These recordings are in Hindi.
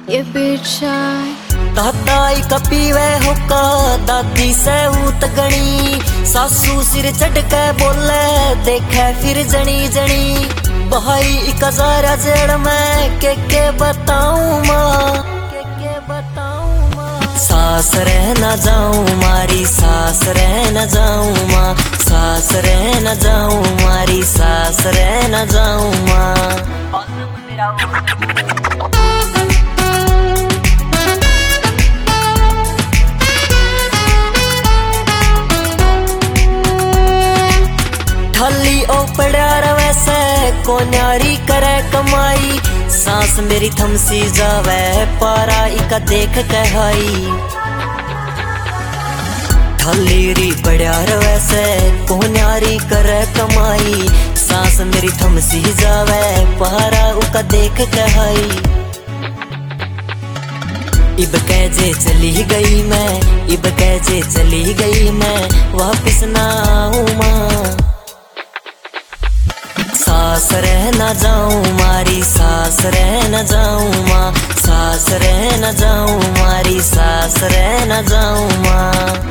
ये bitch shy। ताताई कपीवे होका दादी से ऊत गणी, सासू सिर चढ़ के बोले देखे फिर जनी जनी। भाई एक ज़रा जेड़ में के बताऊं माँ, के बताऊं माँ। सास रह न जाऊं मारी सास रह न जाऊं माँ, सास रह न जाऊं मारी सास रह न जाऊं माँ। थली ओ पड़ा रवे से को न्यारी करे कमाई, सांस मेरी थमसी जावे पारा इका देख कहाई। थली री पड़ा रवे से को न्यारी करे कमाई, सांस मेरी थमसी जावे पारा उका देख कहाई। इब कैजे चली गई मैं, इब कैजे चली गई मैं, वापिस ना आऊं माँ। सास रह न जाऊं मारी सास रह न जाऊं माँ, सास रह न जाऊं मारी सास रह न जाऊं माँ।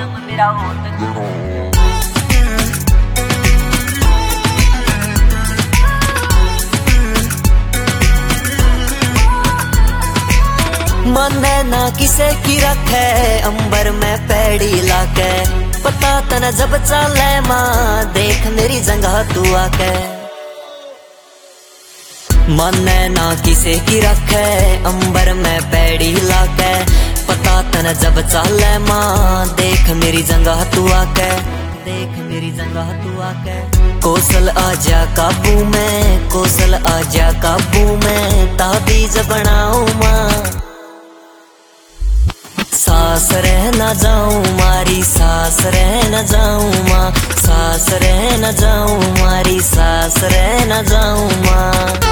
मन ना किसे की रखे अंबर में पैड़ी लाके, पता तन जब चले माँ देख मेरी जगह तू आके। मन ना किसे की रखे अंबर में पैड़ी लाके, पता तन जब चले माँ देख मेरी जगह तू आके, देख मेरी जगह तू आके। कौशल आजा काबू में, कौशल आजा काबू में, ताबीज बनाऊं माँ। सास रह न जाऊं मारी सास रह न जाऊं माँ, सास रह न जाऊं मारी सास रह न जाऊं माँ।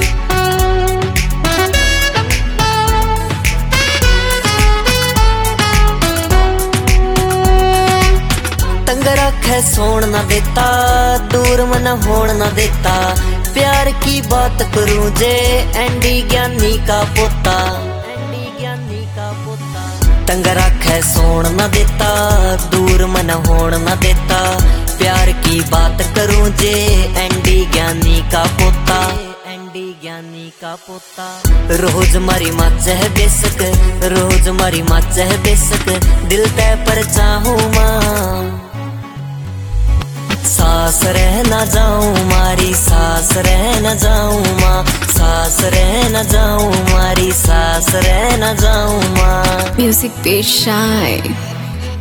तंग रखे सोन न देता, दूर मन होन न देता, प्यार की बात करूं जे एंडी ज्ञानी का पोता, एंडी ज्ञानी का पोता। तंग रखे सोन न देता, दूर मन होन न देता, प्यार की बात करूं जे एंडी ज्ञानी का पोता, एंडी ज्ञानी का पोता। रोज मारी मच है बेसक, रोज मारी मच है बेसक, दिल तय पर चाहूं माँ। सास रह न जाऊं मारी सास रह न जाऊं माँ, सास रह न जाऊं मारी सास रह न जाऊं माँ। Music bitch shy।